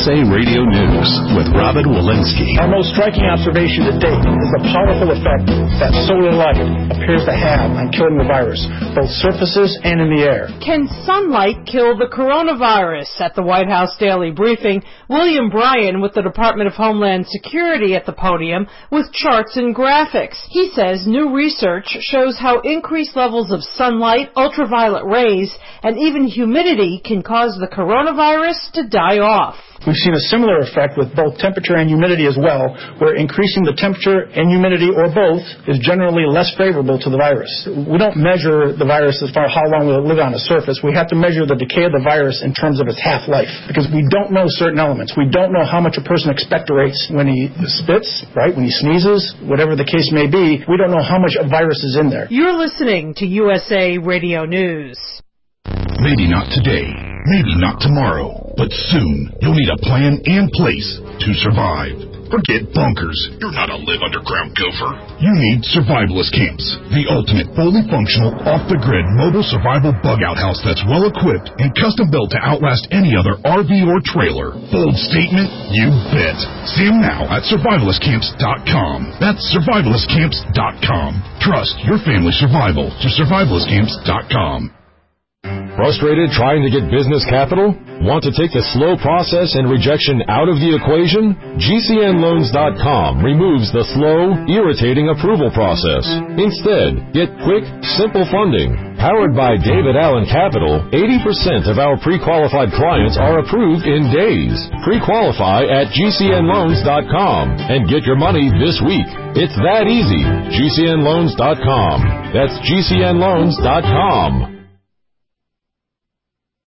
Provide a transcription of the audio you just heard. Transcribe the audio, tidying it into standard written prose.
USA Radio News with Robin Walensky. Our most striking observation to date is the powerful effect that solar light appears to have on killing the virus, both surfaces and in the air. Can sunlight kill the coronavirus? At the White House Daily Briefing, William Bryan with the Department of Homeland Security at the podium with charts and graphics. He says new research shows how increased levels of sunlight, ultraviolet rays, and even humidity can cause the coronavirus to die off. We've seen a similar effect with both temperature and humidity as well, where increasing the temperature and humidity, or both, is generally less favorable to the virus. We don't measure the virus as far as how long will it live on a surface. We have to measure the decay of the virus in terms of its half-life, because we don't know certain elements. We don't know how much a person expectorates when he spits, right, when he sneezes, whatever the case may be. We don't know how much a virus is in there. You're listening to USA Radio News. Maybe not today, maybe not tomorrow, but soon you'll need a plan and place to survive. Forget bunkers. You're not a live underground gopher. You need Survivalist Camps, the ultimate fully functional, off-the-grid mobile survival bug-out house that's well-equipped and custom-built to outlast any other RV or trailer. Bold statement? You bet. See them now at survivalistcamps.com. That's survivalistcamps.com. Trust your family's survival to survivalistcamps.com. Frustrated trying to get business capital? Want to take the slow process and rejection out of the equation? GCNLoans.com removes the slow, irritating approval process. Instead, get quick, simple funding. Powered by David Allen Capital, 80% of our pre-qualified clients are approved in days. Pre-qualify at GCNLoans.com and get your money this week. It's that easy. GCNLoans.com. That's GCNLoans.com.